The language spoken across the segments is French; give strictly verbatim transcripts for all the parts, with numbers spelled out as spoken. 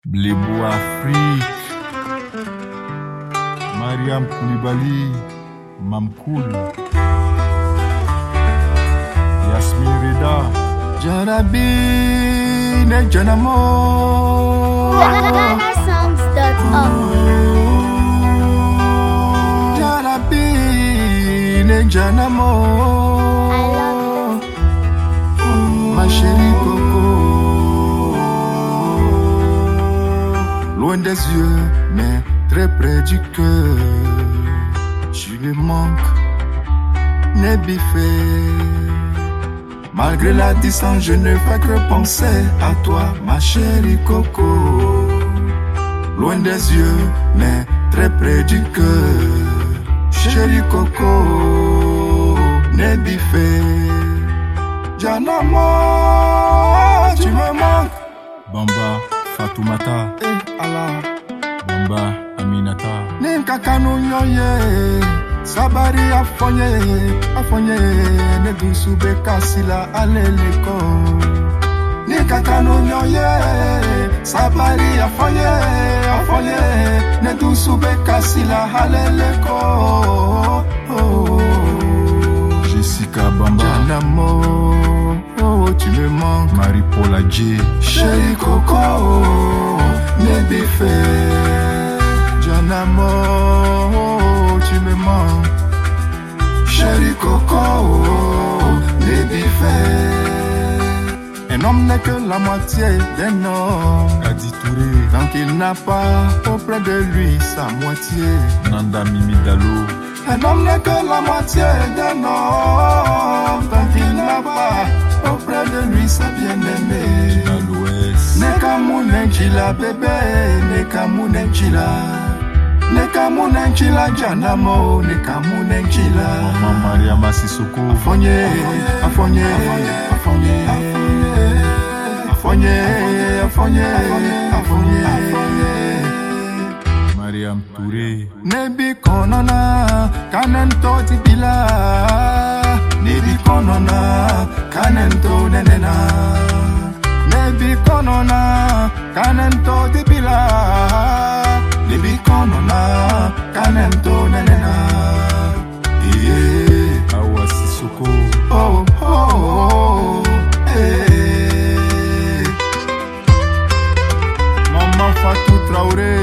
Blébo Afrique, Mariam Koulibaly, Mamkoul, Yasmin Reda, Jarabi Nejanamo, Ghana songs dot org. Jarabi Nejanamo, I love ma chérie Coco. Loin des yeux, mais très près du cœur. Je lui manque, n'est biffé. Malgré la distance, je ne fais que penser à toi, ma chérie Coco. Loin des yeux, mais très près du cœur. Chérie Coco, n'est biffé. Janamo, tu me manques. Bamba, Fatoumata. Allah, Bamba, Aminata. Ninka kanu nyoye, sabari afonye, afonye, ne dusube kasila aleleko. Ninka kanu nyoye, sabari afonye, afonye, ne dusube kasila aleleko. Oh, Jessica Bamba, Janamo, oh, tu me manques. Marie-Paula J, chérie Coco. N'est fait, Janamo, tu me manques. Chérie Coco, n'est fait. Un homme n'est que la moitié d'un homme. Adi Touré, tant qu'il n'a pas auprès de lui sa moitié. Nanda Mimi Dalo. Un homme n'est que la moitié d'un homme. Tant qu'il n'a pas auprès de lui sa bien-aimée. Nekamunenchila bébé, nekamunenchila. Nekamunenchila Janamo, nekamunenchila. Maman Maria Massisoko. Afonye, afonye, afonye, afonye, afonye, afonye, afonye. Mariam Touré. Nebi konona, kanento tibila. Nebi konona, kanento nenena. Nebi konona, kanento dibila. Nebi konona, kanento nenena. Yeah. Awa Sissoko. Oh, oh, oh, hey. Maman Fatou Traoré.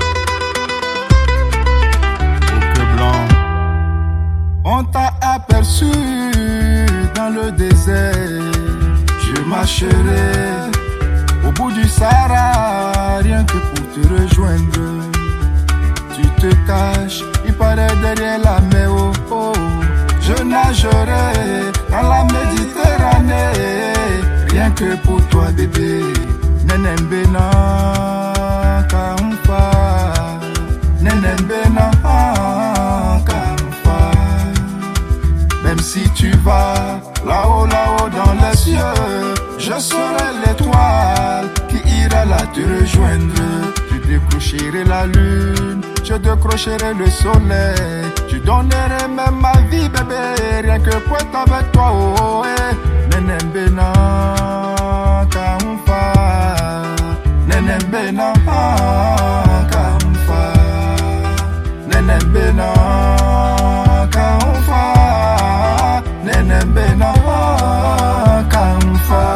Au cœur blanc. On t'a aperçu dans le désert. Je marcherai au bout du Sahara, rien que pour te rejoindre. Tu te caches, il paraît derrière la mer, oh, oh. Je nagerai dans la Méditerranée, rien que pour toi, bébé. Nenembena kamfa, nenembena kamfa. Même si tu vas là-haut, là-haut dans les cieux, je serai l'étoile qui ira là te rejoindre. Je décrocherai la lune, je décrocherai le soleil. Je donnerai même ma vie, bébé, rien que pour être avec toi. Oh, eh. Nenembena kamfa, nenembena kamfa, nenembena kamfa, nenembena kamfa.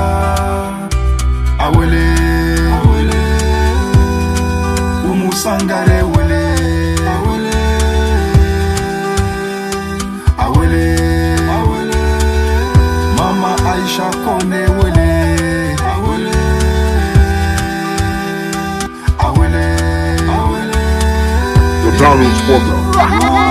Awele, awele, umusangare wele, awele, awele, awele, Mama Aisha Kone wele, awele, awele, awele. The Darwin's Program.